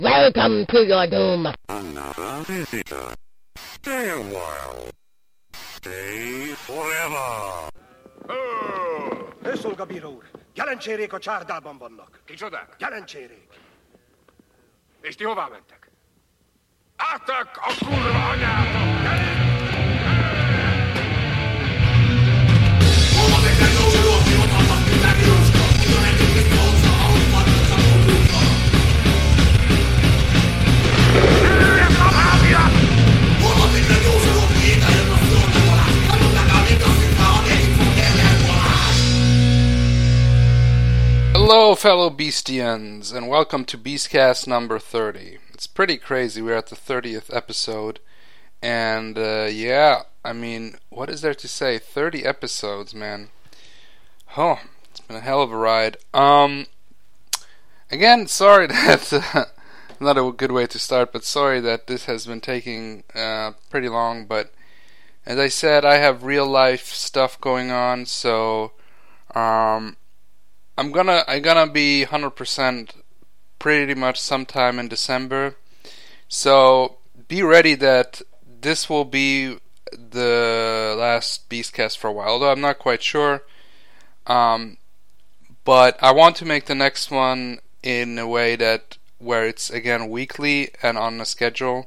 Welcome to your doom. Another visitor. Stay a while. Stay forever. Hőszolga bíró úr, jelencsérék a csárdában vannak. Kicsodák? Jelencsérék. És ti hová mentek? Álltak a kurva anyátok! Hello, fellow Beastians, and welcome to Beastcast number 30. It's pretty crazy. We're at the 30th episode, and what is there to say? 30 episodes, man. Oh, it's been a hell of a ride. Again, sorry that not a good way to start, but sorry that this has been taking pretty long. But as I said, I have real life stuff going on, so I'm gonna be 100% pretty much sometime in December. So be ready that this will be the last Beastcast for a while, although I'm not quite sure. But I want to make the next one in a way that where it's again weekly and on a schedule.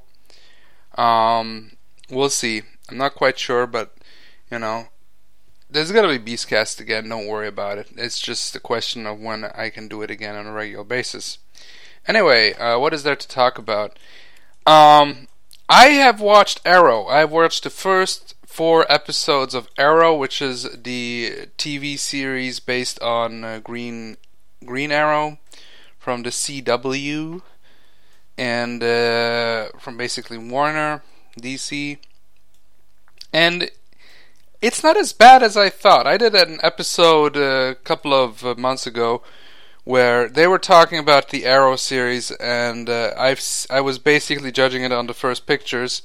We'll see. I'm not quite sure, but there's gonna be Beastcast again, don't worry about it. It's just a question of when I can do it again on a regular basis. Anyway, what is there to talk about? I have watched Arrow. I've watched the first 4 episodes of Arrow, which is the TV series based on Green Arrow from the CW and from basically Warner, DC. And it's not as bad as I thought. I did an episode a couple of months ago where they were talking about the Arrow series, and I was basically judging it on the first pictures.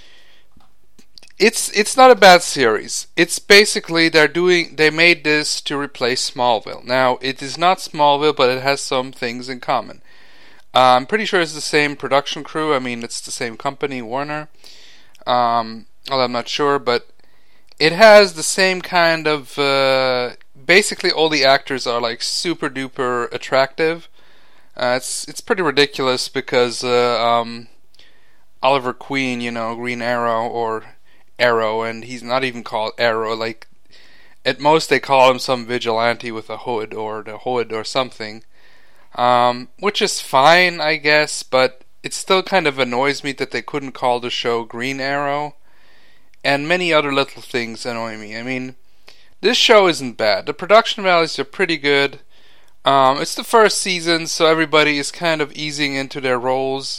It's not a bad series. It's basically they made this to replace Smallville. Now it is not Smallville, but it has some things in common. I'm pretty sure it's the same production crew. I mean, it's the same company, Warner. Although I'm not sure, but it has the same kind of basically all the actors are like super duper attractive. It's pretty ridiculous because Oliver Queen, Green Arrow or Arrow, and he's not even called Arrow. Like at most they call him some vigilante with a hood or the hood or something, which is fine, I guess. But it still kind of annoys me that they couldn't call the show Green Arrow. And many other little things annoy me. I mean, this show isn't bad. The production values are pretty good. It's the first season, so everybody is kind of easing into their roles.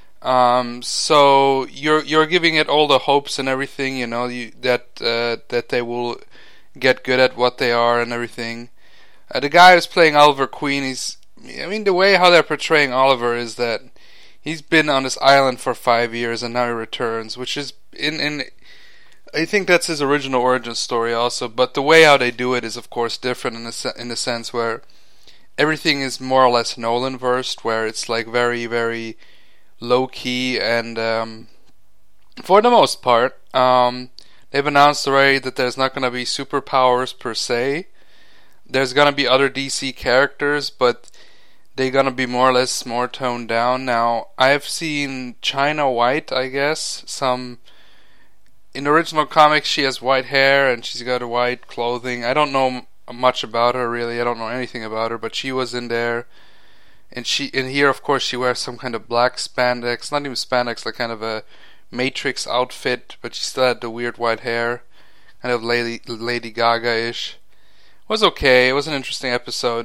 So you're giving it all the hopes and everything, that they will get good at what they are and everything. The guy who's playing Oliver Queen, the way how they're portraying Oliver is that he's been on this island for 5 years and now he returns, which is I think that's his original origin story also, but the way how they do it is of course different in the sense where everything is more or less Nolan-versed, where it's like very, very low-key, and for the most part, they've announced already that there's not going to be superpowers per se. There's going to be other DC characters, but they're going to be more or less more toned down. Now, I've seen China White, I guess, in the original comics, she has white hair and she's got white clothing. I don't know much about her, really. I don't know anything about her, but she was in there. And in here, of course, she wears some kind of black spandex. Not even spandex, like kind of a Matrix outfit, but she still had the weird white hair. Kind of Lady Gaga-ish. It was okay. It was an interesting episode.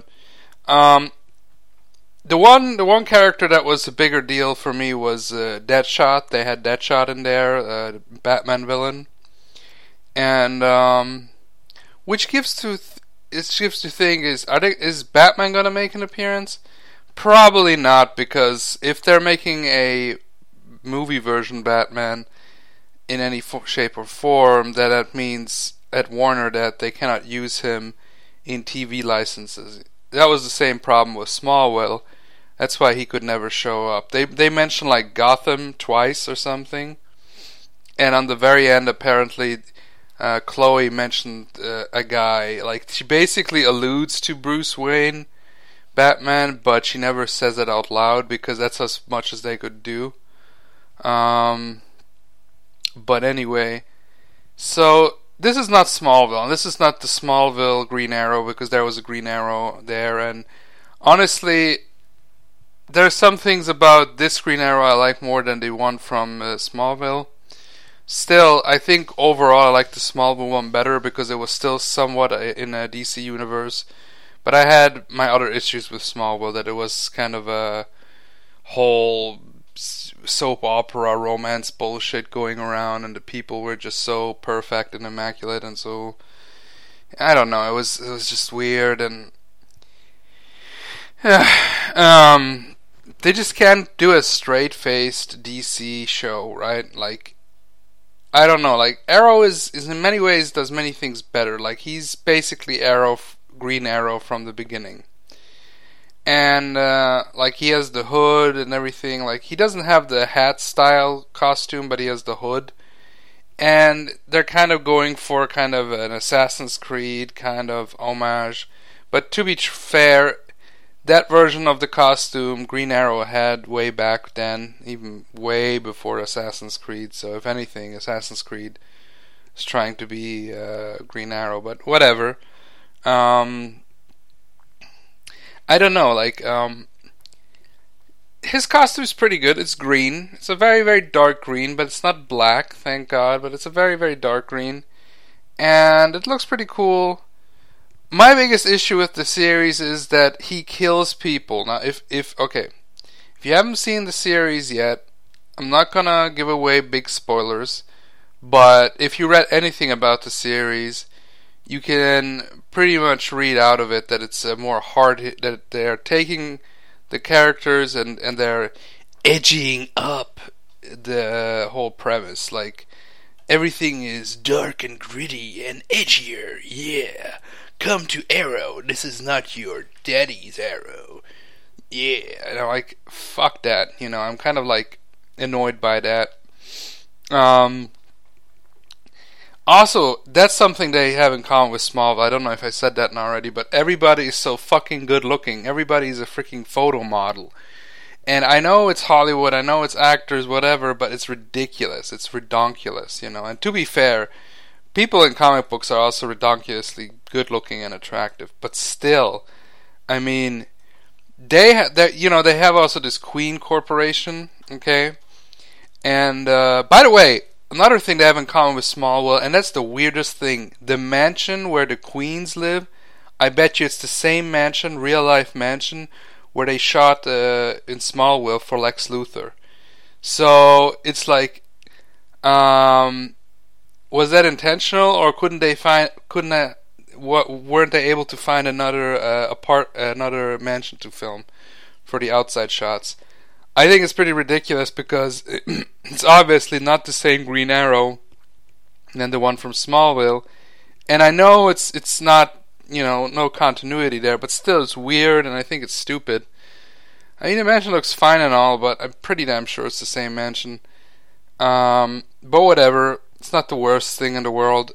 The one character that was a bigger deal for me was Deadshot. They had Deadshot in there, Batman villain, and which gives to think is Batman gonna make an appearance? Probably not, because if they're making a movie version Batman in any shape or form, that means at Warner that they cannot use him in TV licenses. That was the same problem with Smallville. That's why he could never show up. They mentioned like Gotham twice or something, and on the very end, apparently, Chloe mentioned a guy. Like she basically alludes to Bruce Wayne, Batman, but she never says it out loud because that's as much as they could do. But anyway, so this is not Smallville, and this is not the Smallville Green Arrow because there was a Green Arrow there, and honestly, there are some things about this Green Arrow I like more than the one from Smallville. Still, I think overall I like the Smallville one better because it was still somewhat in a DC universe. But I had my other issues with Smallville, that it was kind of a whole soap opera romance bullshit going around, and the people were just so perfect and immaculate, and so I don't know, it was just weird, and they just can't do a straight-faced DC show, right? Like, I don't know, like Arrow is in many ways does many things better. Like he's basically Green Arrow from the beginning. And like he has the hood and everything. Like he doesn't have the hat style costume, but he has the hood. And they're kind of going for kind of an Assassin's Creed kind of homage. But to be fair, that version of the costume Green Arrow had way back then, even way before Assassin's Creed. So if anything, Assassin's Creed is trying to be Green Arrow, but whatever. I don't know, like, his costume's pretty good. It's green. It's a very, very dark green, but it's not black, thank God, but it's a very, very dark green. And it looks pretty cool. My biggest issue with the series is that he kills people. Now, if you haven't seen the series yet, I'm not gonna give away big spoilers, but if you read anything about the series, you can pretty much read out of it that it's a more hard hit, that they're taking the characters and they're edging up the whole premise. Like, everything is dark and gritty and edgier, yeah. Come to Arrow, this is not your daddy's Arrow. Yeah, and I'm like, fuck that, you know, I'm kind of like annoyed by that. Also, that's something they have in common with Smallville. I don't know if I said that already, but everybody is so fucking good looking. Everybody's a freaking photo model. And I know it's Hollywood, I know it's actors, whatever, but it's ridiculous. It's redonkulous, you know. And to be fair, people in comic books are also redonkulously good looking and attractive. But still, I mean, they have also this Queen Corporation, okay? And, by the way, another thing they have in common with Smallville, and that's the weirdest thing, the mansion where the Queens live, I bet you it's the same mansion, real life mansion, where they shot in Smallville for Lex Luthor. So it's like, was that intentional, or weren't they able to find another mansion to film for the outside shots? I think it's pretty ridiculous because it's obviously not the same Green Arrow than the one from Smallville, and I know it's not, you know, no continuity there, but still it's weird and I think it's stupid. I mean, the mansion looks fine and all, but I'm pretty damn sure it's the same mansion. But whatever, it's not the worst thing in the world.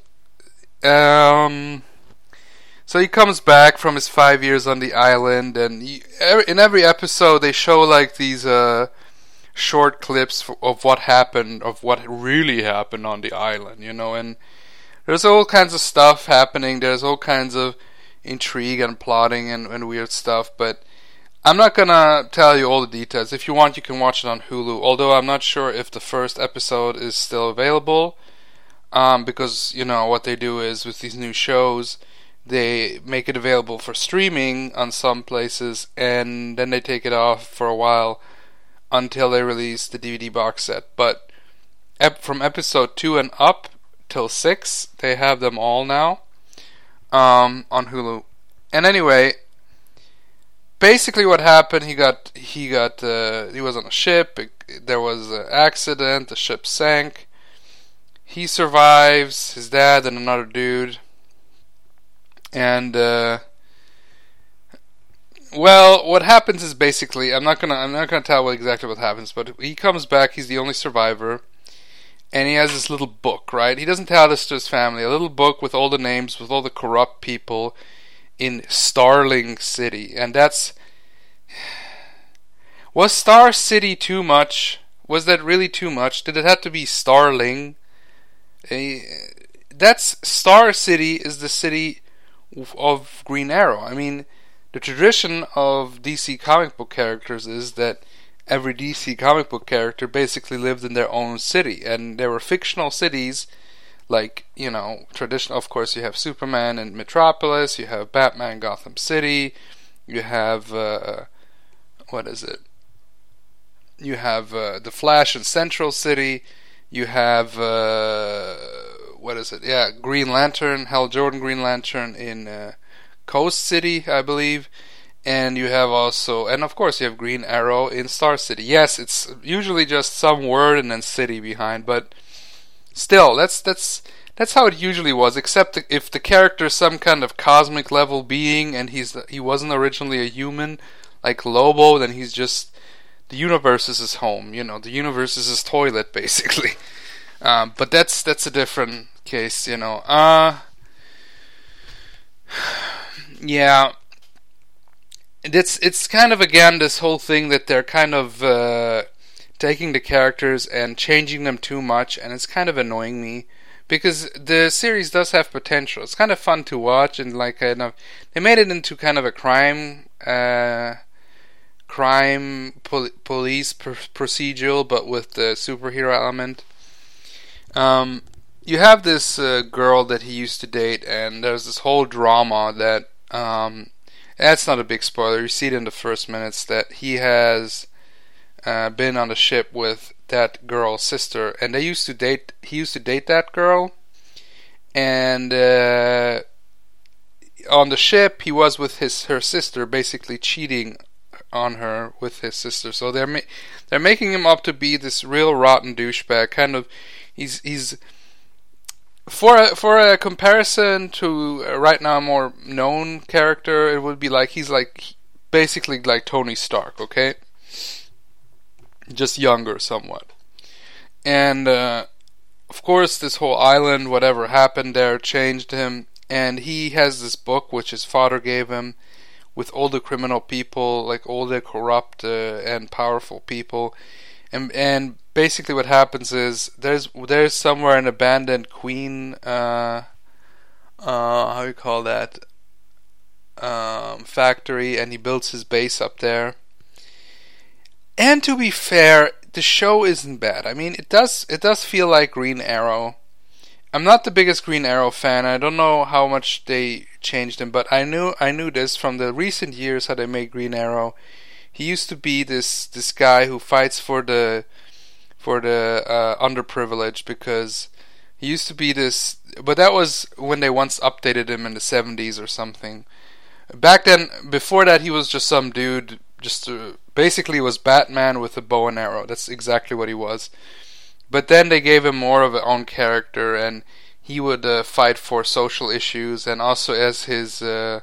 So he comes back from his 5 years on the island, and in every episode they show like these short clips of what happened, of what really happened on the island, you know, and there's all kinds of stuff happening, there's all kinds of intrigue and plotting and weird stuff, but I'm not gonna tell you all the details. If you want, you can watch it on Hulu, although I'm not sure if the first episode is still available, because, you know, what they do is with these new shows, they make it available for streaming on some places, and then they take it off for a while until they release the DVD box set. But from episode 2 and up till 6, they have them all now on Hulu. And anyway, basically what happened, he was on a ship, there was an accident, the ship sank, he survives, his dad and another dude. And Well, what happens is basically I'm not gonna tell exactly what happens, but he comes back. He's the only survivor, and he has this little book. Right? He doesn't tell this to his family. A little book with all the names, with all the corrupt people in Starling City, and that's. Was Star City too much? Was that really too much? Did it have to be Starling? That's Star City is the city of Green Arrow. I mean, the tradition of DC comic book characters is that every DC comic book character basically lived in their own city, and there were fictional cities, like, you know, traditional. Of course, you have Superman in Metropolis, you have Batman Gotham City, you have what is it? You have the Flash in Central City. You have what is it? Yeah, Green Lantern, Hal Jordan Green Lantern in Coast City, I believe. And you have also, and of course, you have Green Arrow in Star City. Yes, it's usually just some word and then city behind, but still, that's how it usually was. Except if the character is some kind of cosmic level being and he wasn't originally a human, like Lobo, then he's just. The universe is his home, you know. The universe is his toilet, basically. But that's a different case, you know. Yeah, it's kind of again this whole thing that they're kind of taking the characters and changing them too much, and it's kind of annoying me because the series does have potential. It's kind of fun to watch, and like kind of they made it into kind of a crime police procedural, but with the superhero element. You have this girl that he used to date, and there's this whole drama that that's not a big spoiler. You see it in the first minutes that he has been on a ship with that girl's sister, and he used to date that girl, and on the ship he was with her sister, basically cheating on her with his sister. So they're making him up to be this real rotten douchebag. Kind of, he's for a comparison to right now a more known character, it would be like he's like basically like Tony Stark, okay, just younger somewhat. And of course, this whole island, whatever happened there, changed him. And he has this book which his father gave him, with all the criminal people, like all the corrupt and powerful people, and basically what happens is there's somewhere an abandoned queen, how do you call that, factory, and he builds his base up there. And to be fair, the show isn't bad. I mean, it does feel like Green Arrow. I'm not the biggest Green Arrow fan. I don't know how much they changed him, but I knew this from the recent years how they made Green Arrow. He used to be this guy who fights for the underprivileged, because he used to be this. But that was when they once updated him in the 70s or something. Back then, before that, he was just some dude. Basically was Batman with a bow and arrow. That's exactly what he was. But then they gave him more of an own character, and he would fight for social issues, and also as his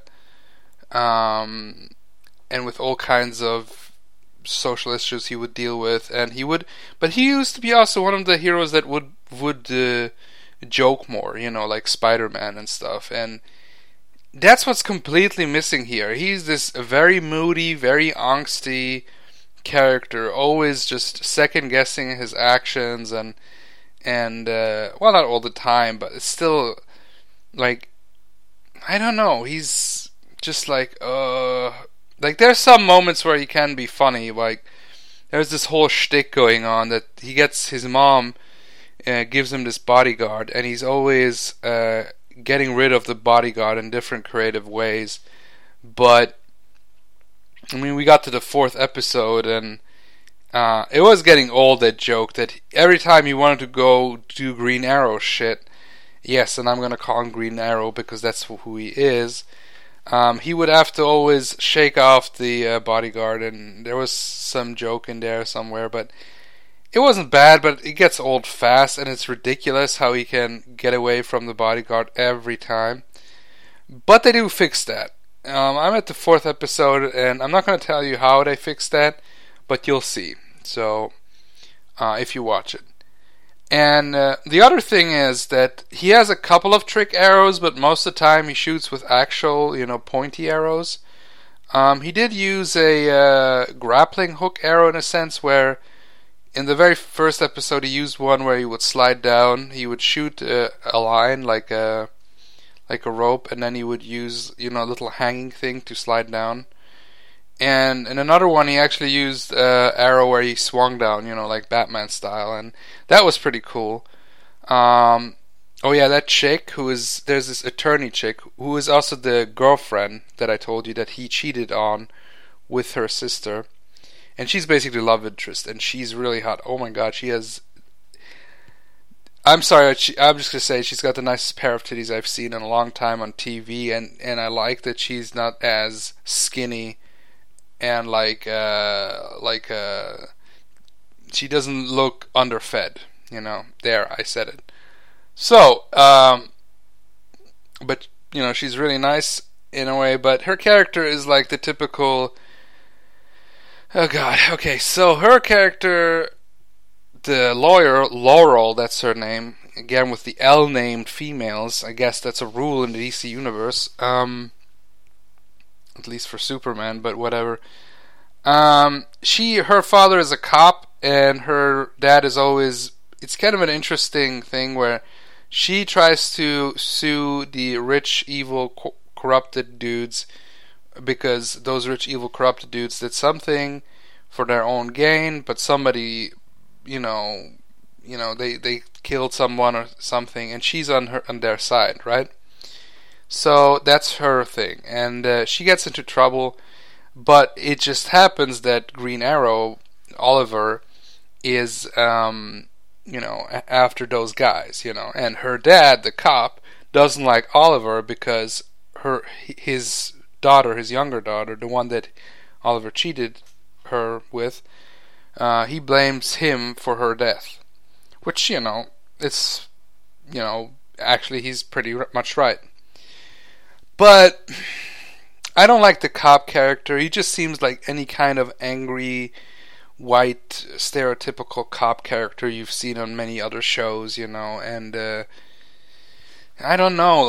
and with all kinds of social issues he would deal with, and but he used to be also one of the heroes that would joke more, you know, like Spider-Man and stuff, and that's what's completely missing here. He's this very moody, very angsty character, always just second guessing his actions, and well, not all the time, but it's still like, I don't know, he's just like there's some moments where he can be funny, like there's this whole shtick going on that he gets his mom gives him this bodyguard, and he's always getting rid of the bodyguard in different creative ways. But I mean, we got to the 4th episode, and it was getting old, that joke that every time he wanted to go do Green Arrow shit, yes, and I'm going to call him Green Arrow because that's who he is, he would have to always shake off the bodyguard, and there was some joke in there somewhere, but it wasn't bad, but it gets old fast, and it's ridiculous how he can get away from the bodyguard every time. But they do fix that. I'm at the 4th episode, and I'm not going to tell you how they fixed that, but you'll see. So, if you watch it. And the other thing is that he has a couple of trick arrows, but most of the time he shoots with actual, pointy arrows. He did use a grappling hook arrow in a sense, where in the very first episode he used one where he would slide down. He would shoot a line like a rope, and then he would use a little hanging thing to slide down. And in another one, he actually used arrow where he swung down, like Batman style, and that was pretty cool. Oh yeah, that chick there's this attorney chick who is also the girlfriend that I told you that he cheated on with her sister, and she's basically love interest, and she's really hot. Oh my god, she has. I'm sorry, I'm just gonna say she's got the nicest pair of titties I've seen in a long time on TV, and I like that she's not as skinny. And she doesn't look underfed, There, I said it. So, but she's really nice in a way. But her character is like the typical. Oh God. Okay, so her character, the lawyer Laurel, that's her name. Again, with the L-named females. I guess that's a rule in the DC universe. At least for Superman, but whatever. Her father is a cop, and her dad is always. It's kind of an interesting thing where she tries to sue the rich, evil, corrupted dudes because those rich, evil, corrupted dudes did something for their own gain, but somebody, they killed someone or something, and she's on their side, right? So that's her thing, and she gets into trouble, but it just happens that Green Arrow, Oliver, is, after those guys, and her dad, the cop, doesn't like Oliver because his younger daughter, the one that Oliver cheated her with, he blames him for her death, which, it's, actually he's pretty much right. But I don't like the cop character. He just seems like any kind of angry, white, stereotypical cop character you've seen on many other shows, and I don't know,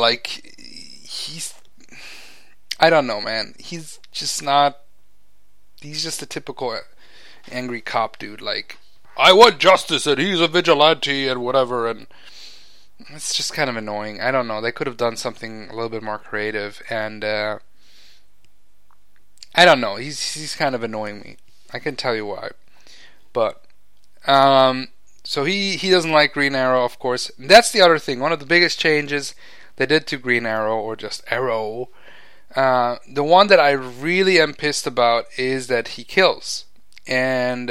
I don't know, man. He's just a typical angry cop dude, like, I want justice and he's a vigilante and whatever, and it's just kind of annoying. I don't know. They could have done something a little bit more creative, and I don't know. He's kind of annoying me. I can tell you why. But so he doesn't like Green Arrow, of course. And that's the other thing. One of the biggest changes they did to Green Arrow, or just Arrow. The one that I really am pissed about is that he kills, and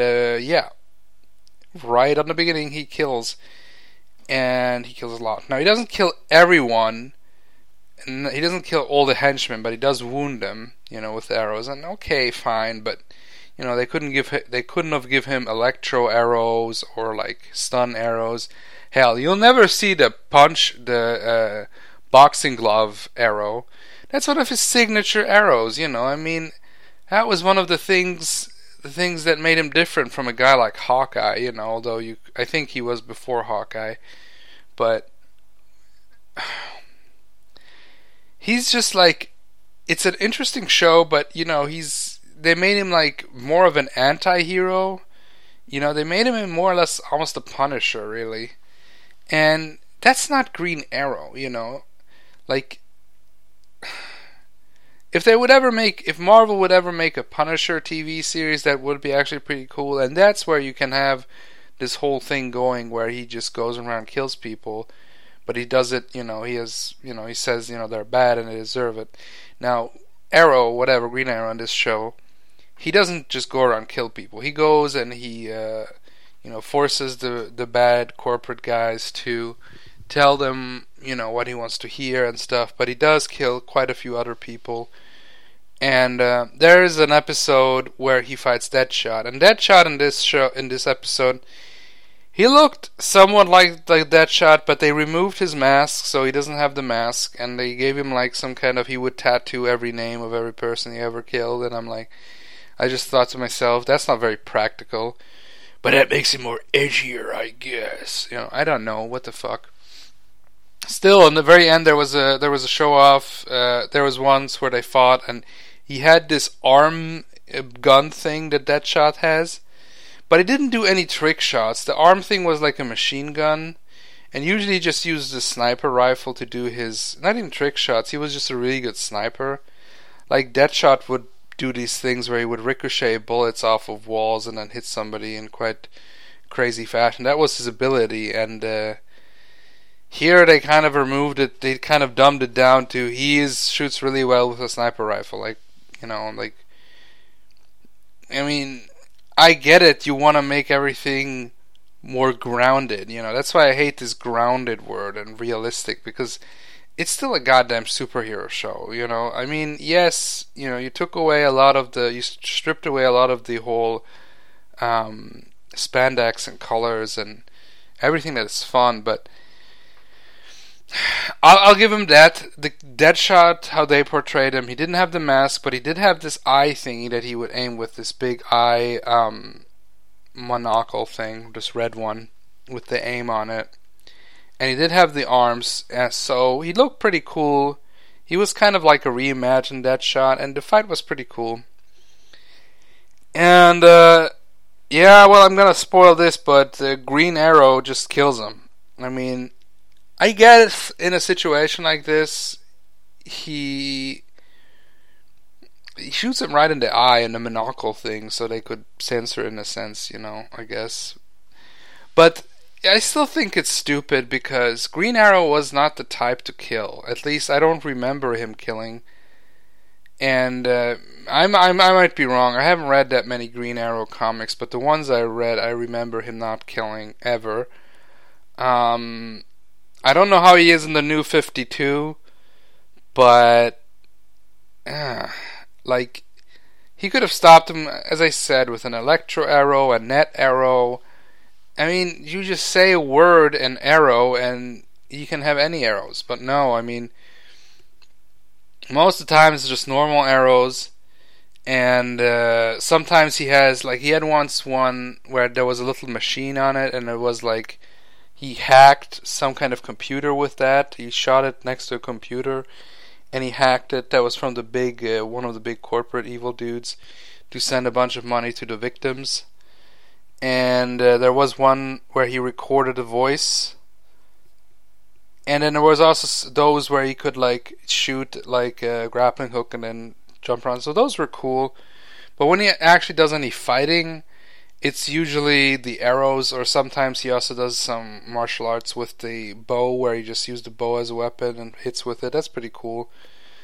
right on the beginning he kills. And he kills a lot. Now, he doesn't kill everyone, and he doesn't kill all the henchmen, but he does wound them, with arrows. And okay, fine, but they couldn't have give him electro arrows or like stun arrows. Hell, you'll never see the boxing glove arrow. That's one of his signature arrows. I mean, that was one of the things that made him different from a guy like Hawkeye, although I think he was before Hawkeye, but he's just like, it's an interesting show, but they made him like more of an anti-hero, they made him more or less almost a Punisher, really, and that's not Green Arrow, like, if Marvel would ever make a Punisher TV series, that would be actually pretty cool, and that's where you can have this whole thing going where he just goes around and kills people, but he does it, he says, they're bad and they deserve it. Now, Green Arrow in this show, he doesn't just go around and kill people. He goes and he, forces the bad corporate guys to tell them, what he wants to hear and stuff, but he does kill quite a few other people. And there is an episode where he fights Deadshot, and Deadshot in this episode, He looked somewhat like Deadshot, but they removed his mask, so he doesn't have the mask, and they gave him like some kind of, he would tattoo every name of every person he ever killed, and I'm like, I just thought to myself, that's not very practical, but that makes him more edgier, I guess. You know, I don't know, what the fuck. Still, in the very end, there was a show off. There was once where they fought, and he had this arm gun thing that Deadshot has, but he didn't do any trick shots. The arm thing was like a machine gun, and usually he just used a sniper rifle to do his, not even trick shots, he was just a really good sniper. Like Deadshot would do these things where he would ricochet bullets off of walls and then hit somebody in quite crazy fashion. That was his ability, and here they kind of removed it, they kind of dumbed it down to shoots really well with a sniper rifle. Like, you know, like, I mean, I get it, you want to make everything more grounded, you know, that's why I hate this grounded word and realistic, because it's still a goddamn superhero show, you know. I mean, yes, you know, you stripped away a lot of the whole spandex and colors and everything that is fun, but I'll give him that. The Deadshot, how they portrayed him, he didn't have the mask, but he did have this eye thingy that he would aim with, this big eye monocle thing, this red one with the aim on it. And he did have the arms, so he looked pretty cool. He was kind of like a reimagined Deadshot, and the fight was pretty cool. And yeah, well, I'm gonna spoil this, but Green Arrow just kills him. I mean, I guess in a situation like this, he shoots him right in the eye in the monocle thing, so they could censor in a sense, you know, I guess. But I still think it's stupid, because Green Arrow was not the type to kill. At least I don't remember him killing. And I might be wrong. I haven't read that many Green Arrow comics, but the ones I read, I remember him not killing ever. I don't know how he is in the New 52, but like, he could have stopped him, as I said, with an electro arrow, a net arrow. I mean, you just say a word, an arrow, and you can have any arrows. But no, I mean, most of the time it's just normal arrows, and sometimes he has, like, he had once one where there was a little machine on it, and it was like, he hacked some kind of computer with that. He shot it next to a computer, and he hacked it. That was from the big, one of the big corporate evil dudes, to send a bunch of money to the victims. And there was one where he recorded a voice. And then there was also those where he could, like, shoot like a grappling hook and then jump around. So those were cool. But when he actually does any fighting, it's usually the arrows, or sometimes he also does some martial arts with the bow, where he just used the bow as a weapon and hits with it. That's pretty cool.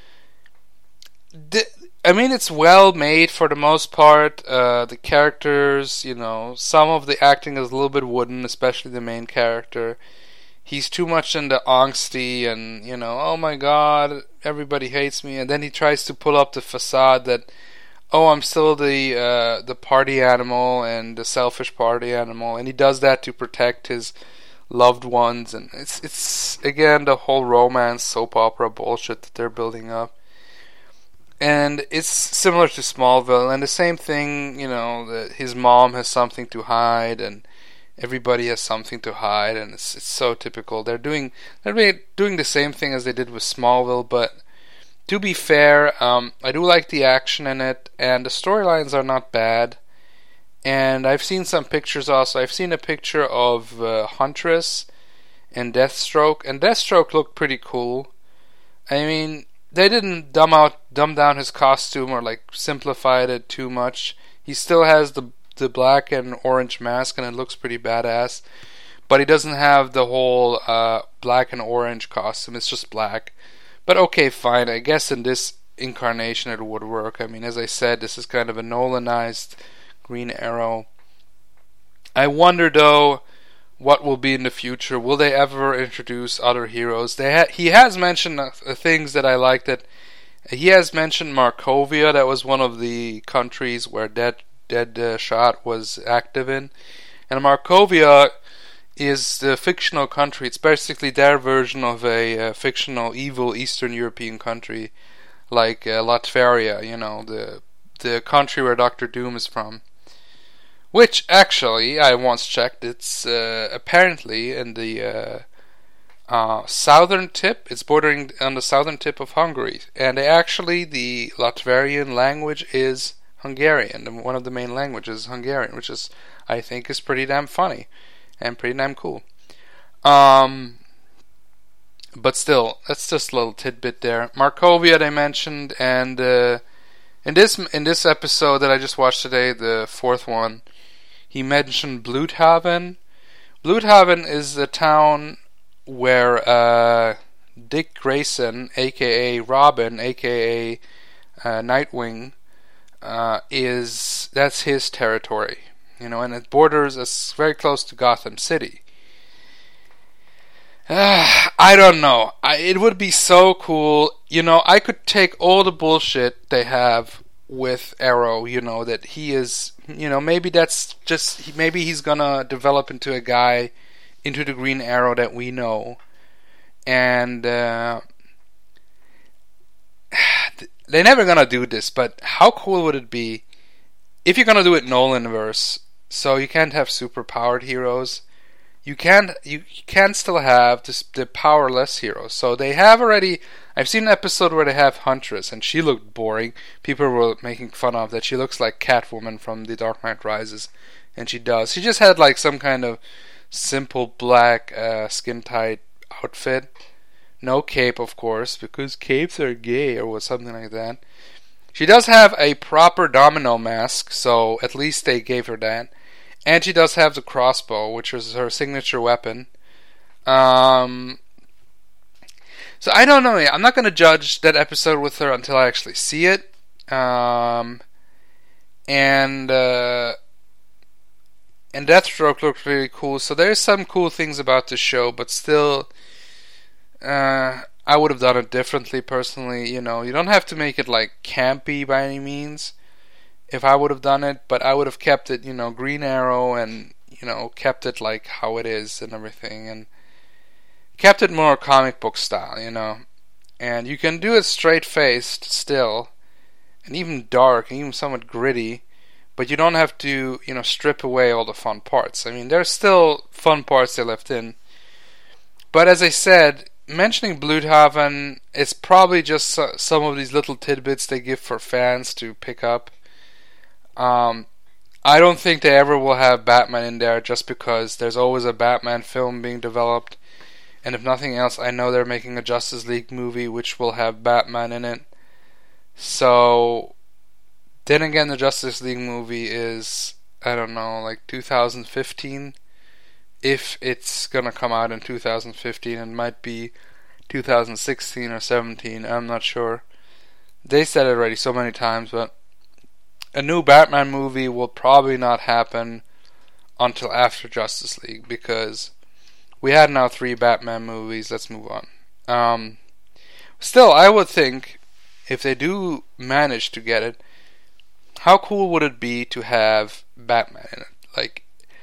I mean, it's well made for the most part. The characters, you know, some of the acting is a little bit wooden, especially the main character. He's too much in the angsty and, you know, oh my god, everybody hates me. And then he tries to pull up the facade that, oh, I'm still the party animal and the selfish party animal, and he does that to protect his loved ones, and it's again the whole romance soap opera bullshit that they're building up. And it's similar to Smallville, and the same thing, you know, that his mom has something to hide, and everybody has something to hide, and it's so typical. They're doing the same thing as they did with Smallville, but to be fair, I do like the action in it, and the storylines are not bad. And I've seen some pictures also. I've seen a picture of Huntress and Deathstroke, and Deathstroke looked pretty cool. I mean, they didn't dumb down his costume or like simplified it too much. He still has the black and orange mask, and it looks pretty badass. But he doesn't have the whole black and orange costume. It's just black. But okay, fine. I guess in this incarnation it would work. I mean, as I said, this is kind of a Nolanized Green Arrow. I wonder, though, what will be in the future. Will they ever introduce other heroes? He has mentioned things that I like. That he has mentioned Markovia. That was one of the countries where Deadshot was active in. And Markovia is the fictional country. It's basically their version of a fictional evil Eastern European country, like Latveria, the country where Doctor Doom is from. Which, actually, I once checked, it's apparently in the southern tip. It's bordering on the southern tip of Hungary. And the Latvian language is Hungarian. And one of the main languages is Hungarian, which I think is pretty damn funny and pretty damn cool. But still, that's just a little tidbit there. Markovia they mentioned, and in this episode that I just watched today, the fourth one, he mentioned Bloodhaven. Bloodhaven is the town where Dick Grayson, aka Robin, aka Nightwing, that's his territory, and it borders very close to Gotham City. I don't know. It would be so cool. I could take all the bullshit they have with Arrow, that he is, maybe that's just, maybe he's gonna develop into the Green Arrow that we know. And, they're never gonna do this, but how cool would it be if you're gonna do it Nolanverse, so you can't have super-powered heroes. You can still have the powerless heroes. So they have already. I've seen an episode where they have Huntress, and she looked boring. People were making fun of that. She looks like Catwoman from The Dark Knight Rises, and she does. She just had like some kind of simple black skin-tight outfit, no cape, of course, because capes are gay or something like that. She does have a proper domino mask, so at least they gave her that. And she does have the crossbow, which is her signature weapon. So I don't know. I'm not going to judge that episode with her until I actually see it. And Deathstroke looked really cool. So there's some cool things about the show, but still, I would have done it differently personally. You don't have to make it like campy by any means. If I would have done it, but I would have kept it, Green Arrow, and kept it like how it is and everything, and kept it more comic book style, and you can do it straight faced still, and even dark, and even somewhat gritty, but you don't have to, strip away all the fun parts. I mean, there's still fun parts they left in, but as I said, mentioning Bloodhaven, it's probably just some of these little tidbits they give for fans to pick up. I don't think they ever will have Batman in there, just because there's always a Batman film being developed, and if nothing else, I know they're making a Justice League movie which will have Batman in it. So then again, the Justice League movie is, I don't know, like 2015. If it's gonna come out in 2015, it might be 2016 or 17, I'm not sure. They said it already so many times, but a new Batman movie will probably not happen until after Justice League, because we had now 3 Batman movies. Let's move on. Still, I would think, if they do manage to get it, how cool would it be to have Batman in it?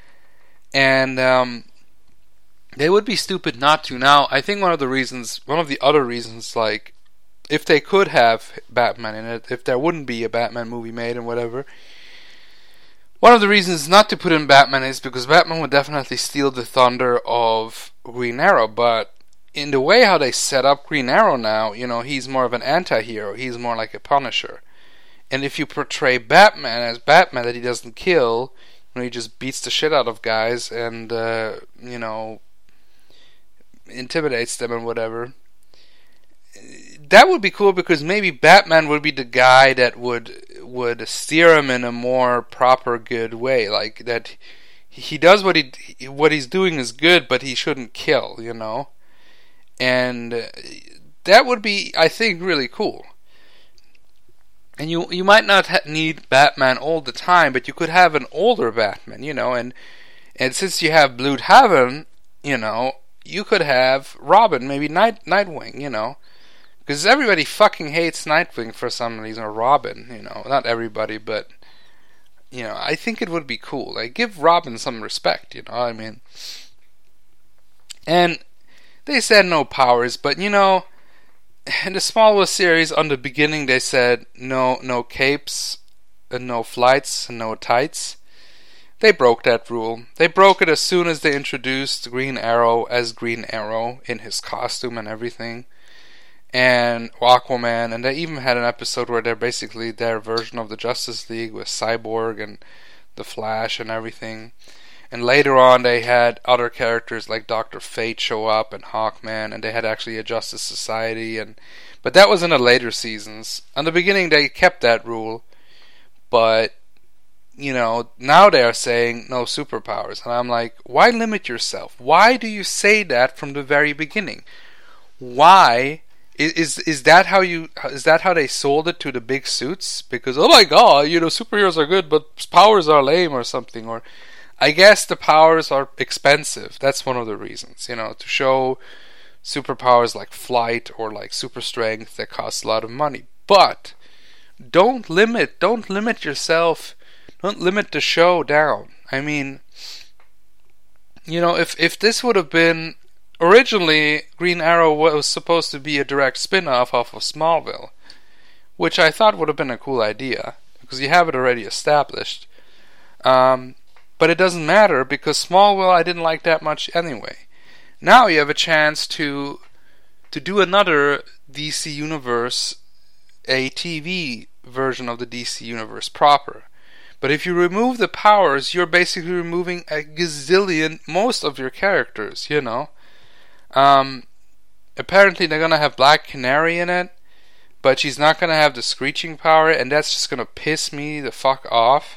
They would be stupid not to. Now, I think one of the other reasons, if they could have Batman in it, if there wouldn't be a Batman movie made and whatever, one of the reasons not to put in Batman is because Batman would definitely steal the thunder of Green Arrow. But in the way how they set up Green Arrow now, he's more of an anti-hero. He's more like a Punisher. And if you portray Batman as Batman that he doesn't kill, he just beats the shit out of guys and, intimidates them and whatever, that would be cool, because maybe Batman would be the guy that would steer him in a more proper, good way. Like, that he does what he's doing is good, but he shouldn't kill, And that would be, I think, really cool. And you might not need Batman all the time, but you could have an older Batman, and since you have Bloodhaven, you could have Robin, maybe Nightwing, because everybody fucking hates Nightwing for some reason, or Robin, not everybody, but, I think it would be cool. Like, give Robin some respect, I mean. And they said no powers, but you know, in the Smallville series, on the beginning they said no capes, and no flights, and no tights. They broke that rule. They broke it as soon as they introduced Green Arrow as Green Arrow in his costume and everything. And Aquaman, and they even had an episode where they're basically their version of the Justice League with Cyborg and the Flash and everything. And later on they had other characters like Dr. Fate show up and Hawkman, and they had actually a Justice Society, but that was in the later seasons. In the beginning they kept that rule, but you know, now they are saying no superpowers, and I'm like, why limit yourself? Why do you say that from the very beginning? Why is that how they sold it to the big suits? Because oh my god, you know, superheroes are good, but powers are lame or something. Or I guess the powers are expensive. That's one of the reasons, you know, to show superpowers like flight or like super strength that costs a lot of money. But don't limit yourself. Don't limit the show down. I mean, you know, if this would have been originally, Green Arrow was supposed to be a direct spin-off off of Smallville, which I thought would have been a cool idea because you have it already established. But it doesn't matter because Smallville I didn't like that much anyway. Now you have a chance to do another DC Universe, a TV version of the DC Universe proper. But if you remove the powers, you're basically removing a gazillion, most of your characters, you know. Apparently they're gonna have Black Canary in it, but she's not gonna have the screeching power, and that's just gonna piss me the fuck off.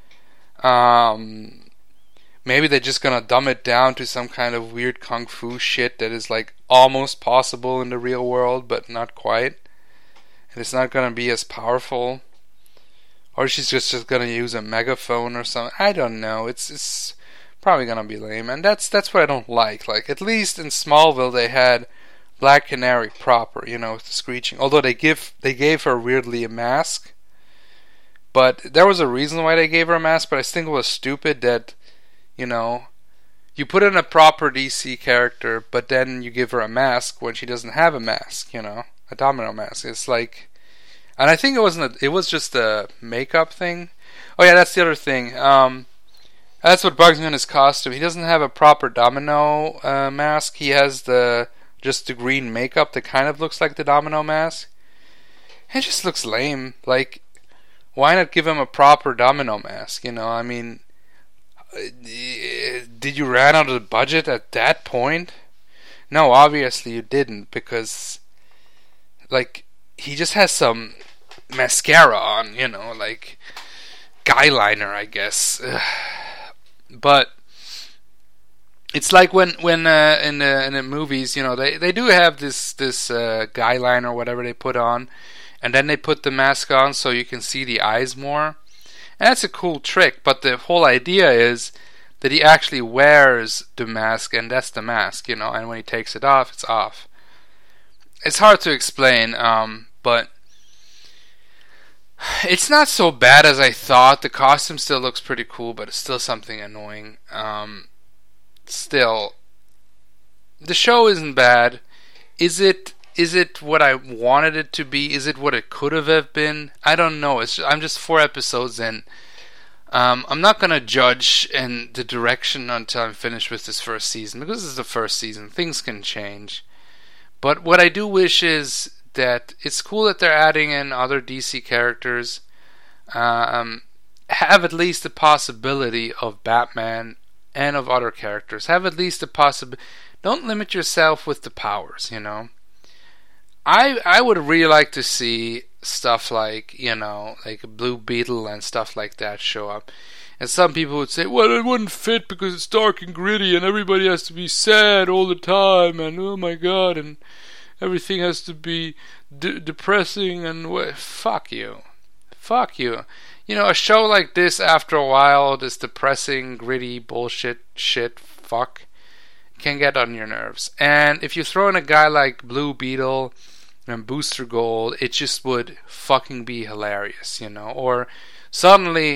Maybe they're just gonna dumb it down to some kind of weird kung fu shit that is like almost possible in the real world, but not quite. And it's not gonna be as powerful. Or she's just gonna use a megaphone or something. I don't know. It's probably gonna be lame, and that's what I don't like. Like at least in Smallville they had Black Canary proper, you know, with the screeching. Although they gave her weirdly a mask, but there was a reason why they gave her a mask. But I think it was stupid that, you know, you put in a proper DC character, but then you give her a mask when she doesn't have a mask. You know, a domino mask. It's like. And I think it was just a makeup thing. Oh yeah, that's the other thing. That's what bugs me in his costume. He doesn't have a proper domino mask. He has just the green makeup that kind of looks like the domino mask. It just looks lame. Like, why not give him a proper domino mask? You know, I mean, did you run out of the budget at that point? No, obviously you didn't, because, like, he just has some mascara on, you know, like guy liner, I guess. But it's like when in the movies, you know, they do have this guy liner or whatever they put on, and then they put the mask on so you can see the eyes more. And that's a cool trick, but the whole idea is that he actually wears the mask, and that's the mask, you know, and when he takes it off, it's off. It's hard to explain, but it's not so bad as I thought. The costume still looks pretty cool, but it's still something annoying. Still, the show isn't bad. Is it what I wanted it to be? Is it what it could have been? I don't know. I'm just 4 episodes in. I'm not gonna judge in the direction until I'm finished with this first season, because this is the first season. Things can change. But what I do wish is that it's cool that they're adding in other DC characters. Have at least the possibility of Batman and of other characters. Have at least the possibility. Don't limit yourself with the powers, you know. I would really like to see stuff like, you know, like a Blue Beetle and stuff like that show up. And some people would say, well, it wouldn't fit because it's dark and gritty and everybody has to be sad all the time and oh my god, and everything has to be depressing and fuck you. Fuck you. You know, a show like this, after a while, this depressing, gritty bullshit shit, fuck, can get on your nerves. And if you throw in a guy like Blue Beetle and Booster Gold, it just would fucking be hilarious, you know. Or suddenly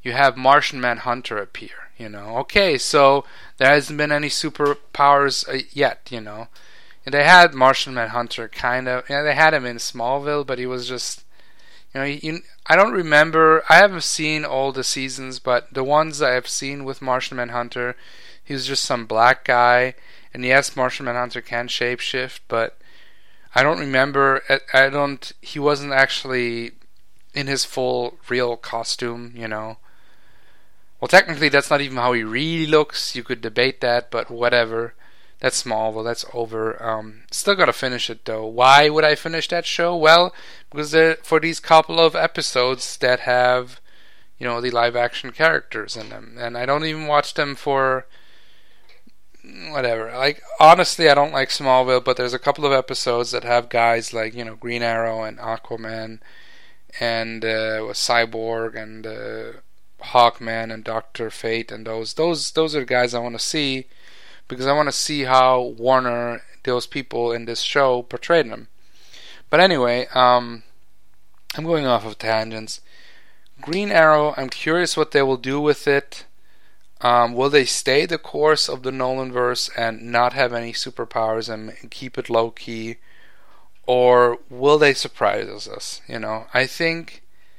you have Martian Manhunter appear. Okay, so there hasn't been any superpowers yet. And they had Martian Manhunter kind of. They had him in Smallville, but he was just. I don't remember. I haven't seen all the seasons, but the ones I have seen with Martian Manhunter, he was just some black guy. And yes, Martian Manhunter can shapeshift, but I don't remember. He wasn't actually in his full real costume. Well, technically, that's not even how he really looks. You could debate that, but whatever. That's Smallville. That's over. Still gotta finish it though. Why would I finish that show? Well, because for these couple of episodes that have, the live action characters in them, and I don't even watch them for whatever. Like honestly, I don't like Smallville, but there's a couple of episodes that have guys like Green Arrow and Aquaman, and Cyborg and Hawkman and Dr. Fate, and those are the guys I want to see. Because I want to see how Warner, those people in this show, portrayed them. But anyway, I'm going off of tangents. Green Arrow, I'm curious what they will do with it. Will they stay the course of the Nolanverse and not have any superpowers and keep it low-key? Or will they surprise us? I think...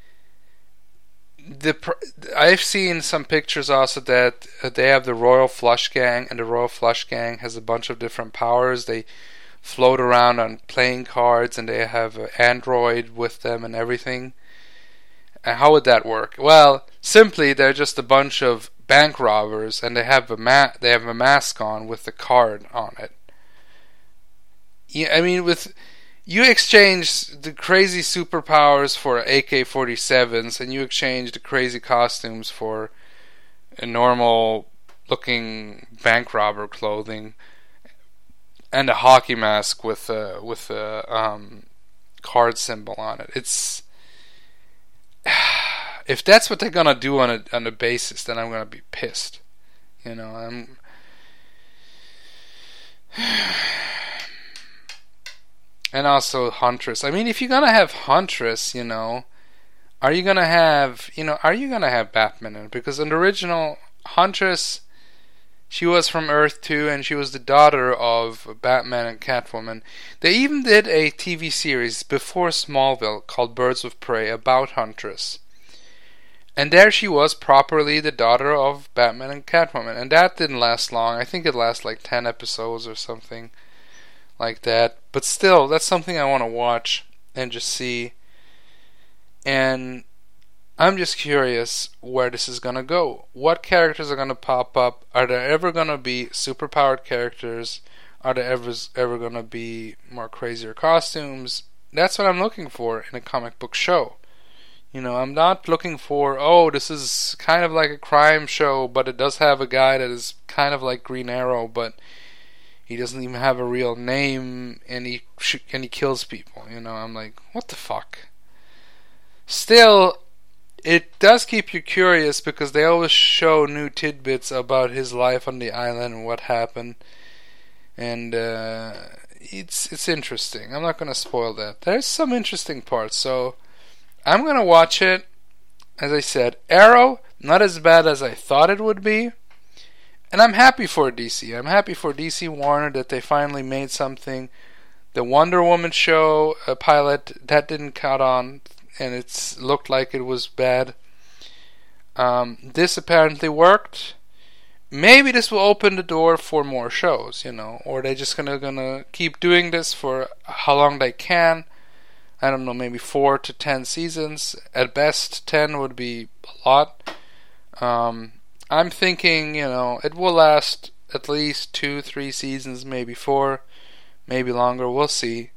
I've seen some pictures also that they have the Royal Flush Gang, and the Royal Flush Gang has a bunch of different powers. They float around on playing cards, and they have an android with them and everything. And how would that work? Well, simply they're just a bunch of bank robbers, and they have a mask on with the card on it. You exchange the crazy superpowers for AK-47s, and you exchange the crazy costumes for a normal-looking bank robber clothing, and a hockey mask with a card symbol on it. It's if that's what they're gonna do on a basis, then I'm gonna be pissed. And also Huntress. If you're gonna have Huntress, are you gonna have Batman in it? Because in the original Huntress, she was from Earth 2, and she was the daughter of Batman and Catwoman. They even did a TV series before Smallville called Birds of Prey about Huntress. And there she was properly the daughter of Batman and Catwoman. And that didn't last long. I think it lasted like 10 episodes or something like that. But still, that's something I want to watch and just see. And I'm just curious where this is going to go. What characters are going to pop up? Are there ever going to be superpowered characters? Are there ever going to be more crazier costumes? That's what I'm looking for in a comic book show. I'm not looking for, this is kind of like a crime show, but it does have a guy that is kind of like Green Arrow, but he doesn't even have a real name, and he kills people. I'm like, what the fuck? Still, it does keep you curious because they always show new tidbits about his life on the island and what happened, and it's interesting. I'm not gonna spoil that. There's some interesting parts, so I'm gonna watch it. As I said, Arrow, not as bad as I thought it would be. And I'm happy for DC. I'm happy for DC Warner that they finally made something. The Wonder Woman show, a pilot, that didn't cut on, and it looked like it was bad. This apparently worked. Maybe this will open the door for more shows, or they're just gonna keep doing this for how long they can. I don't know, maybe 4 to 10 seasons. At best, 10 would be a lot. I'm thinking, it will last at least 2-3 seasons, maybe 4, maybe longer. We'll see.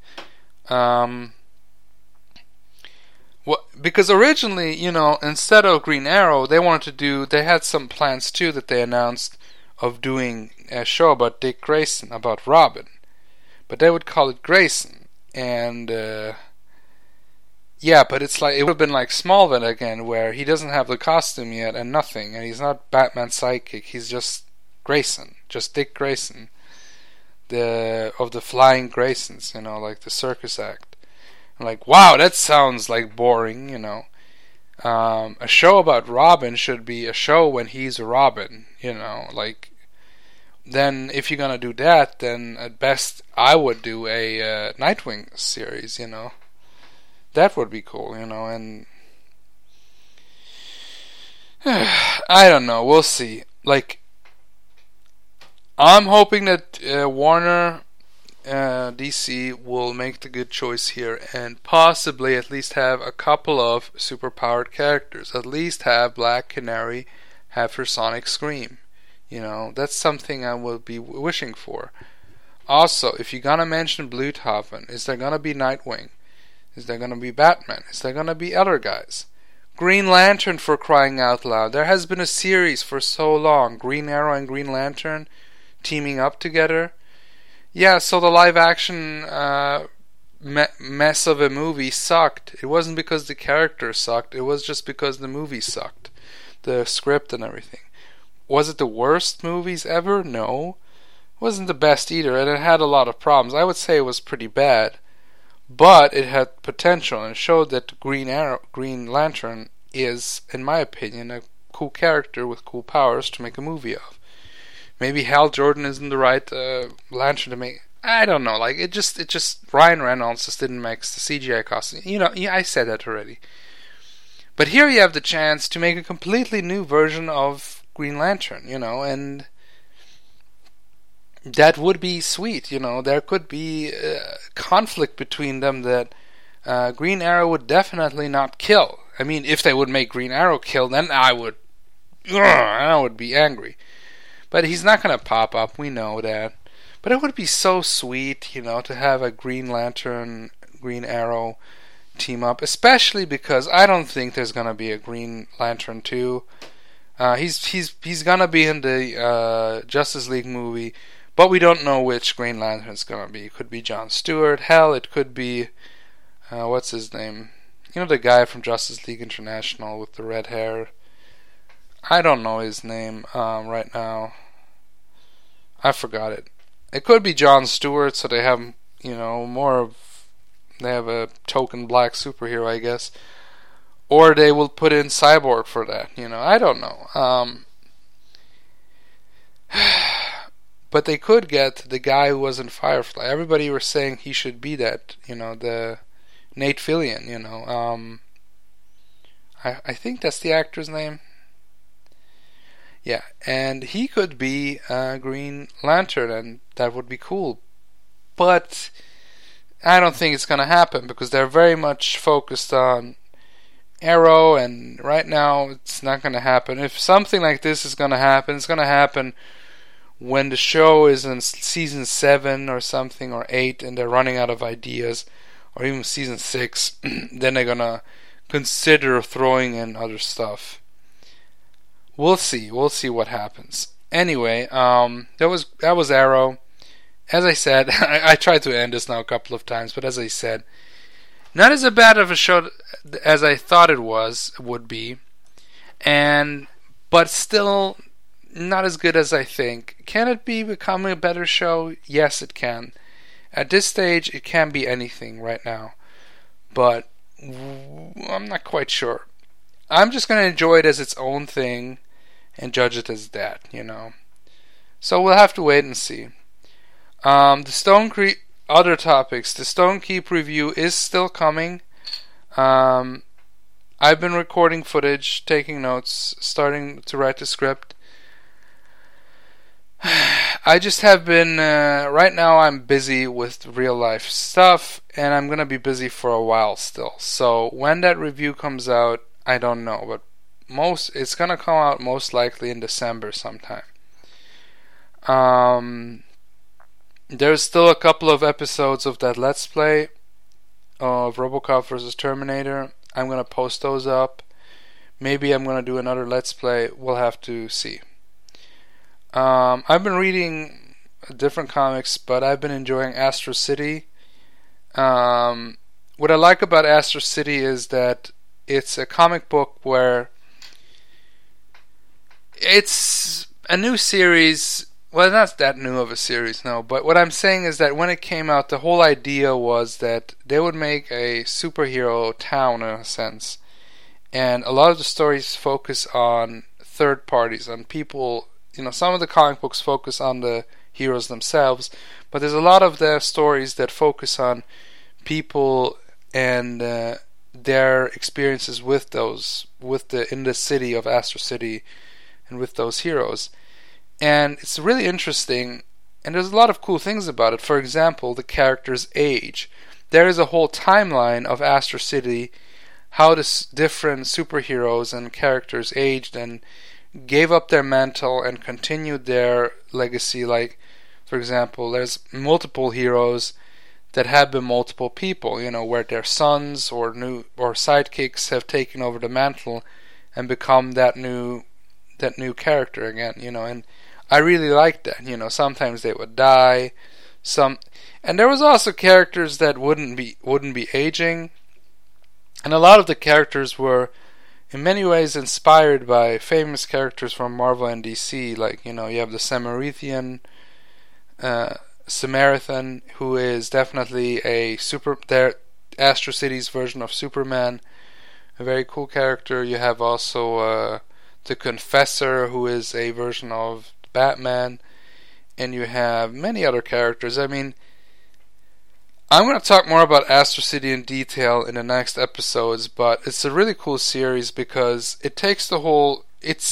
Because originally, instead of Green Arrow, they had some plans too that they announced of doing a show about Dick Grayson, about Robin. But they would call it Grayson. And, yeah, but it's like it would have been like Smallville again, where he doesn't have the costume yet and nothing, and he's not Batman's sidekick. He's just Grayson, just Dick Grayson, of the Flying Graysons, like the circus act. I'm like, wow, that sounds like boring, A show about Robin should be a show when he's a Robin, you know, like, then if you're gonna do that, then at best I would do a Nightwing series, you know. That would be cool, you know, and I don't know, we'll see. Like, I'm hoping that Warner DC will make the good choice here and possibly at least have a couple of superpowered characters. At least have Black Canary have her sonic scream. You know, that's something I will be wishing for. Also, if you're gonna mention Blüthhaven, is there gonna be Nightwing? Is there gonna be Batman? Is there gonna be other guys? Green Lantern, for crying out loud. There has been a series for so long. Green Arrow and Green Lantern teaming up together. Yeah, so the live action mess of a movie sucked. It wasn't because the character sucked, it was just because the movie sucked. The script and everything. Was it the worst movies ever? No. It wasn't the best either, and it had a lot of problems. I would say it was pretty bad. But it had potential and showed that Green Lantern is, in my opinion, a cool character with cool powers to make a movie of. Maybe Hal Jordan isn't the right Lantern to make. I don't know. Like, it just Ryan Reynolds just didn't make the CGI costume. You know, I said that already. But here you have the chance to make a completely new version of Green Lantern, you know, and that would be sweet, you know. There could be conflict between them that Green Arrow would definitely not kill. I mean, if they would make Green Arrow kill, then I would be angry. But he's not going to pop up, we know that. But it would be so sweet, you know, to have a Green Lantern, Green Arrow team up. Especially because I don't think there's going to be a Green Lantern 2. He's going to be in the Justice League movie. But we don't know which Green Lantern it's going to be. It could be Jon Stewart. Hell, it could be... what's his name? You know, the guy from Justice League International with the red hair. I don't know his name right now. I forgot it. It could be Jon Stewart, so they have, you know, more of... They have a token black superhero, I guess. Or they will put in Cyborg for that, you know. I don't know. But they could get the guy who was in Firefly. Everybody was saying he should be that, you know, the Nate Fillion, you know. I think that's the actor's name. Yeah, and he could be Green Lantern, and that would be cool. But I don't think it's going to happen, because they're very much focused on Arrow, and right now it's not going to happen. If something like this is going to happen, it's going to happen when the show is in season 7 or something, or 8, and they're running out of ideas, or even season 6, then they're gonna consider throwing in other stuff. We'll see what happens. Anyway, that was Arrow. As I said, I tried to end this now a couple of times, but as I said, not as bad of a show as I thought it would be, but still not as good as I think. Can it be becoming a better show? Yes, it can. At this stage, it can be anything right now, but I'm not quite sure. I'm just going to enjoy it as its own thing and judge it as that, you know. So we'll have to wait and see. The Stone Creep, other topics. The Stone Keep review is still coming. I've been recording footage, taking notes, starting to write the script. I just have been, right now I'm busy with real life stuff, and I'm going to be busy for a while still. So when that review comes out, I don't know, but it's going to come out most likely in December sometime. There's still a couple of episodes of that Let's Play of RoboCop vs. Terminator. I'm going to post those up. Maybe I'm going to do another Let's Play. We'll have to see. I've been reading different comics, but I've been enjoying Astro City. What I like about Astro City is that it's a comic book where it's a new series. Well, not that new of a series, no. But what I'm saying is that when it came out, the whole idea was that they would make a superhero town, in a sense. and a lot of the stories focus on third parties, on people. Some of the comic books focus on the heroes themselves, but there's a lot of the stories that focus on people and their experiences with in the city of Astro City and with those heroes. And it's really interesting, and there's a lot of cool things about it. For example, the character's age. There is a whole timeline of Astro City, how the different superheroes and characters aged and gave up their mantle and continued their legacy. Like, for example, there's multiple heroes that have been multiple people, where their sons or sidekicks have taken over the mantle and become that new character again, and I really liked that. Sometimes they would die, and there was also characters that wouldn't be aging, and a lot of the characters were in many ways inspired by famous characters from Marvel and DC. Like, you have the Samaritan, who is definitely their Astro City's version of Superman, a very cool character. You have also the Confessor, who is a version of Batman, and you have many other characters. I mean, I'm going to talk more about Astro City in detail in the next episodes, but it's a really cool series because it takes the whole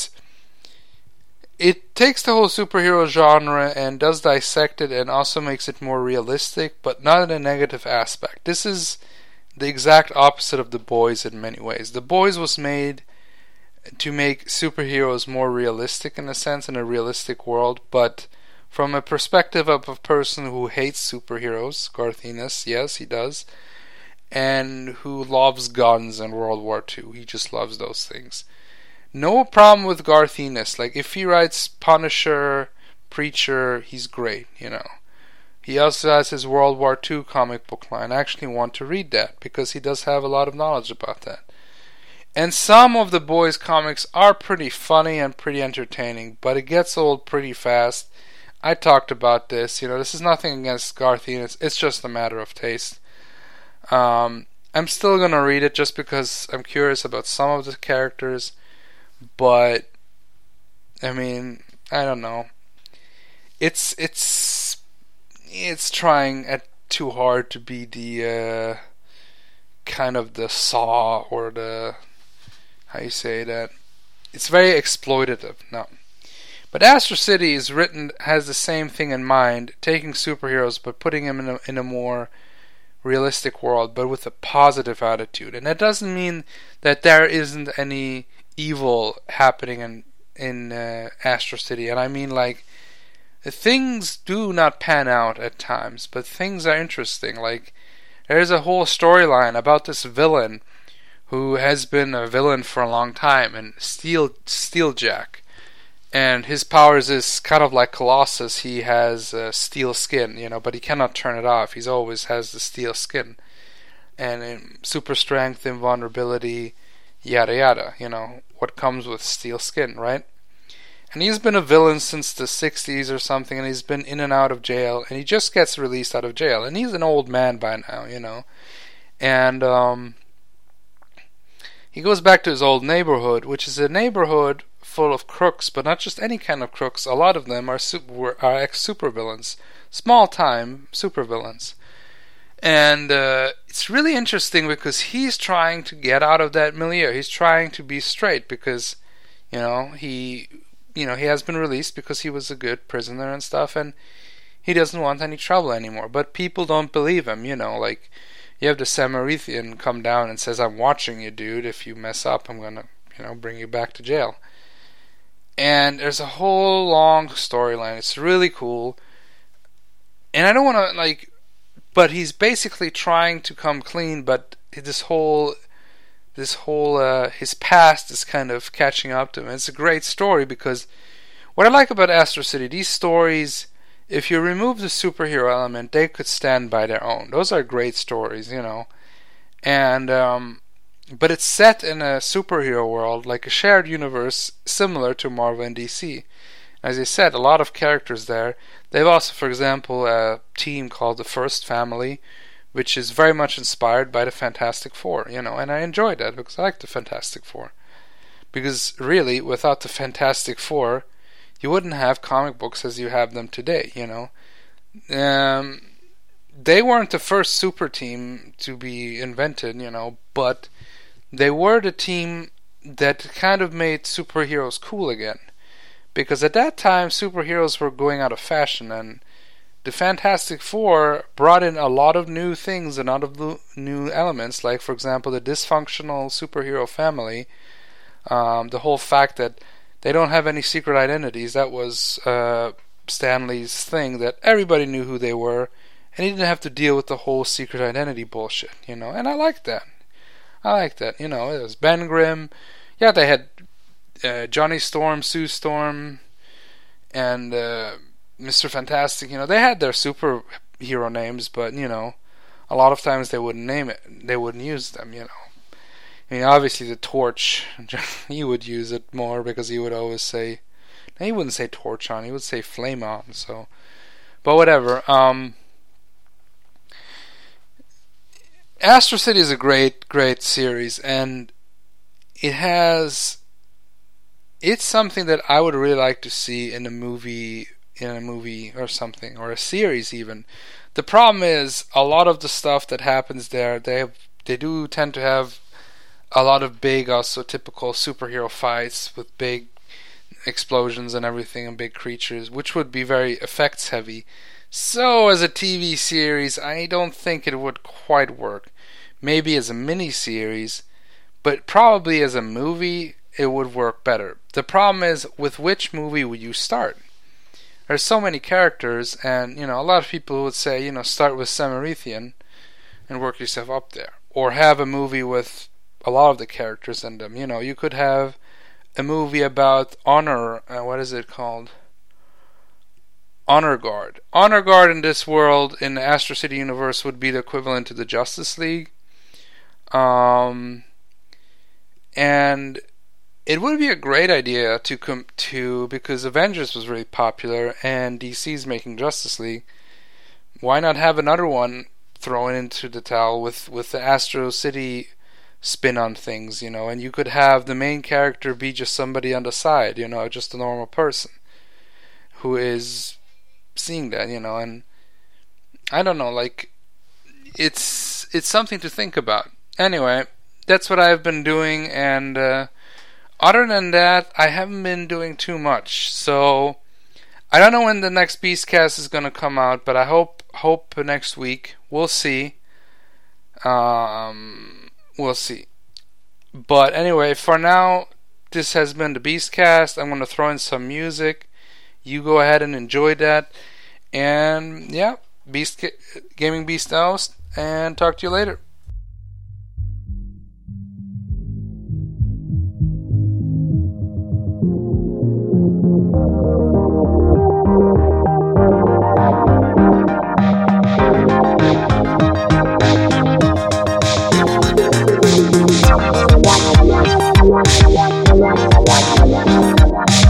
superhero genre and does dissect it and also makes it more realistic, but not in a negative aspect. This is the exact opposite of The Boys in many ways. The Boys was made to make superheroes more realistic in a sense, in a realistic world, but from a perspective of a person who hates superheroes. Garth Ennis, yes, he does, and who loves guns and World War II. He just loves those things. No problem with Garth Ennis. Like, if he writes Punisher, Preacher, he's great, He also has his World War II comic book line. I actually want to read that because he does have a lot of knowledge about that. And some of the Boys comics are pretty funny and pretty entertaining, but it gets old pretty fast. I talked about this. This is nothing against Garth Ennis. It's just a matter of taste. I'm still going to read it just because I'm curious about some of the characters. But, I mean, I don't know. It's trying too hard to be the kind of the Saw or the, how you say that? It's very exploitative. No. But Astro City has the same thing in mind, taking superheroes but putting them in a more realistic world, but with a positive attitude. And that doesn't mean that there isn't any evil happening in Astro City. And I mean, like, things do not pan out at times, but things are interesting. Like, there's a whole storyline about this villain who has been a villain for a long time, and Steeljack. And his powers is kind of like Colossus. He has steel skin, but he cannot turn it off. He always has the steel skin. And super strength, invulnerability, yada yada, what comes with steel skin, right? And he's been a villain since the 60s or something, and he's been in and out of jail, and he just gets released out of jail. And he's an old man by now, And he goes back to his old neighborhood, which is a neighborhood full of crooks, but not just any kind of crooks. A lot of them are ex-supervillains, small-time supervillains. And it's really interesting because he's trying to get out of that milieu. He's trying to be straight because, he has been released because he was a good prisoner and stuff, and he doesn't want any trouble anymore. But people don't believe him, like, you have the Samaritan come down and says, "I'm watching you, dude. If you mess up, I'm gonna, bring you back to jail." And there's a whole long storyline. It's really cool. And I don't want to, but he's basically trying to come clean, but his past is kind of catching up to him. It's a great story because what I like about Astro City, these stories, if you remove the superhero element, they could stand by their own. Those are great stories, And, but it's set in a superhero world, like a shared universe similar to Marvel and DC. As I said, a lot of characters there. They have also, for example, a team called the First Family, which is very much inspired by the Fantastic Four, and I enjoyed that because I like the Fantastic Four. Because really, without the Fantastic Four, you wouldn't have comic books as you have them today, They weren't the first super team to be invented, but they were the team that kind of made superheroes cool again. Because at that time, superheroes were going out of fashion, and the Fantastic Four brought in a lot of new things and a lot of new elements, like, for example, the dysfunctional superhero family, the whole fact that they don't have any secret identities. That was Stan Lee's thing, that everybody knew who they were, and he didn't have to deal with the whole secret identity bullshit, and I liked that. It was Ben Grimm. Yeah, they had Johnny Storm, Sue Storm, and Mr. Fantastic. They had their superhero names, but a lot of times they wouldn't name it. They wouldn't use them. Obviously the Torch, he would use it more because he would always say. He wouldn't say Torch on. He would say Flame on. So, but whatever. Astro City is a great, great series, and it's something that I would really like to see in a movie or something, or a series even. The problem is a lot of the stuff that happens there, they do tend to have a lot of big, also typical superhero fights with big explosions and everything and big creatures, which would be very effects heavy. So as a TV series, I don't think it would quite work. Maybe as a mini-series, but probably as a movie, it would work better. The problem is, with which movie would you start? There's so many characters, and a lot of people would say, start with Samarithian and work yourself up there. Or have a movie with a lot of the characters in them. You could have a movie about Honor, what is it called? Honor Guard. Honor Guard in this world, in the Astro City universe, would be the equivalent to the Justice League. And it would be a great idea because Avengers was really popular and DC's making Justice League. Why not have another one thrown into the towel with the Astro City spin on things, and you could have the main character be just somebody on the side, just a normal person who is seeing that, and I don't know, it's something to think about. Anyway, that's what I've been doing, and other than that, I haven't been doing too much. So I don't know when the next Beastcast is gonna come out, but I hope next week. We'll see. We'll see. But anyway, for now, this has been the Beastcast. I'm gonna throw in some music. You go ahead and enjoy that. And yeah, Gaming Beast out, and talk to you later.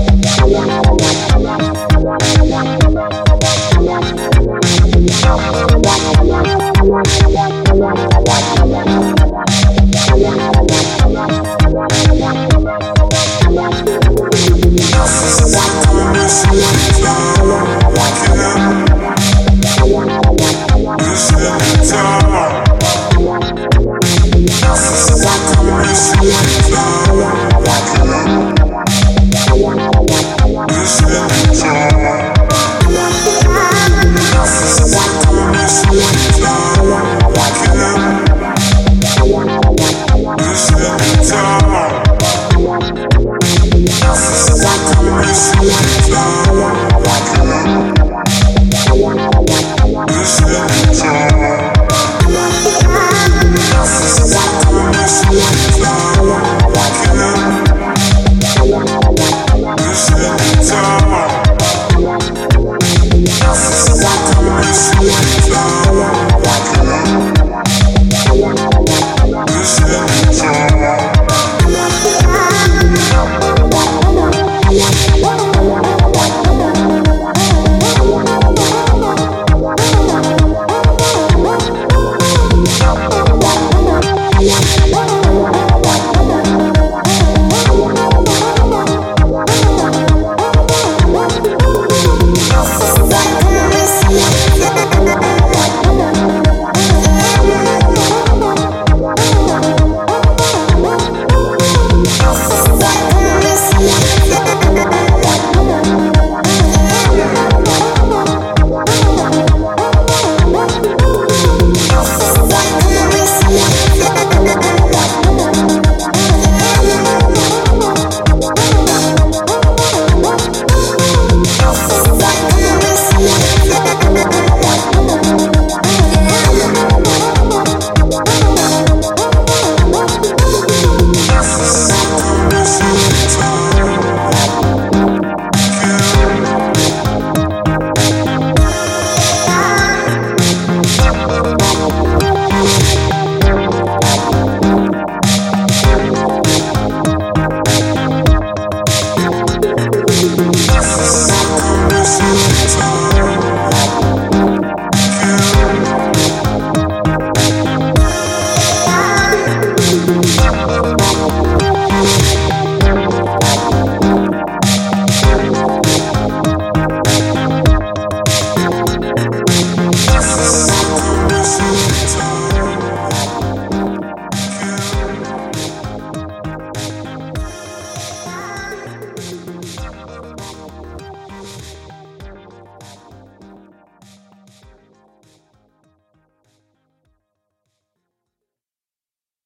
We'll be right back.